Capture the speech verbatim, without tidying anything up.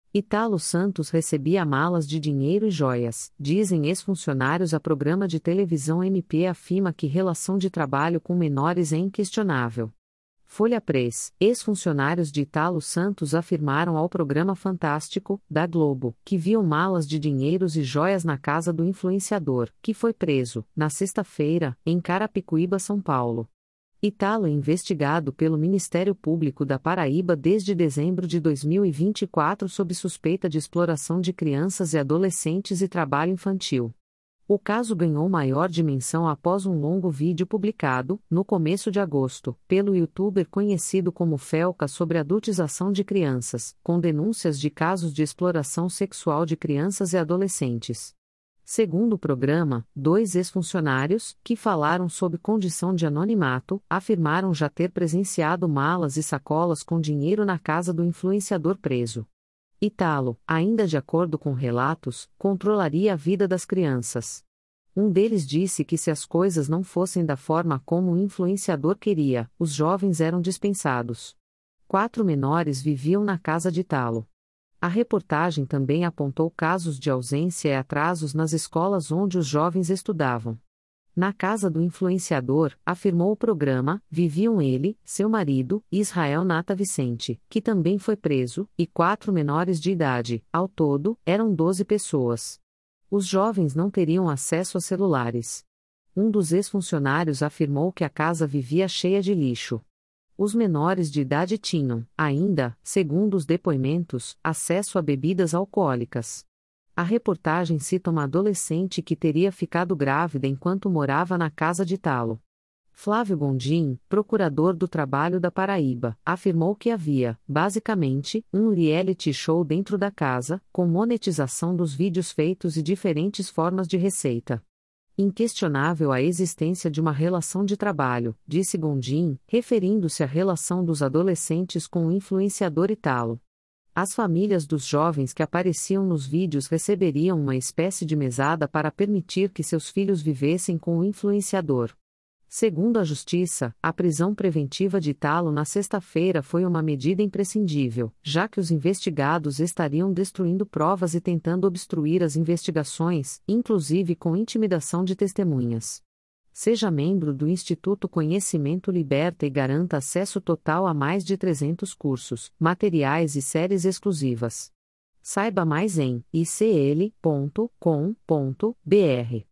Italo Santos recebia malas de dinheiro e joias, dizem ex-funcionários a programa de televisão M P afirma que relação de trabalho com menores é inquestionável. Folha Press, ex-funcionários de Italo Santos afirmaram ao programa Fantástico, da Globo, que viam malas de dinheiros e joias na casa do influenciador, que foi preso, na sexta-feira, em Carapicuíba, São Paulo. Italo é investigado pelo Ministério Público da Paraíba desde dezembro de dois mil e vinte e quatro sob suspeita de exploração de crianças e adolescentes e trabalho infantil. O caso ganhou maior dimensão após um longo vídeo publicado, no começo de agosto, pelo youtuber conhecido como Felca sobre adultização de crianças, com denúncias de casos de exploração sexual de crianças e adolescentes. Segundo o programa, dois ex-funcionários, que falaram sob condição de anonimato, afirmaram já ter presenciado malas e sacolas com dinheiro na casa do influenciador preso. Italo, ainda de acordo com relatos, controlaria a vida das crianças. Um deles disse que se as coisas não fossem da forma como o influenciador queria, os jovens eram dispensados. Quatro menores viviam na casa de Italo. A reportagem também apontou casos de ausência e atrasos nas escolas onde os jovens estudavam. Na casa do influenciador, afirmou o programa, viviam ele, seu marido, Israel Nata Vicente, que também foi preso, e quatro menores de idade, ao todo, eram doze pessoas. Os jovens não teriam acesso a celulares. Um dos ex-funcionários afirmou que a casa vivia cheia de lixo. Os menores de idade tinham, ainda, segundo os depoimentos, acesso a bebidas alcoólicas. A reportagem cita uma adolescente que teria ficado grávida enquanto morava na casa de Italo. Flávio Gondim, procurador do Trabalho da Paraíba, afirmou que havia, basicamente, um reality show dentro da casa, com monetização dos vídeos feitos e diferentes formas de receita. Inquestionável a existência de uma relação de trabalho, disse Gondim, referindo-se à relação dos adolescentes com o influenciador Italo. As famílias dos jovens que apareciam nos vídeos receberiam uma espécie de mesada para permitir que seus filhos vivessem com o influenciador. Segundo a Justiça, a prisão preventiva de Italo na sexta-feira foi uma medida imprescindível, já que os investigados estariam destruindo provas e tentando obstruir as investigações, inclusive com intimidação de testemunhas. Seja membro do Instituto Conhecimento Liberta e garanta acesso total a mais de trezentos cursos, materiais e séries exclusivas. Saiba mais em i c l ponto com ponto b r.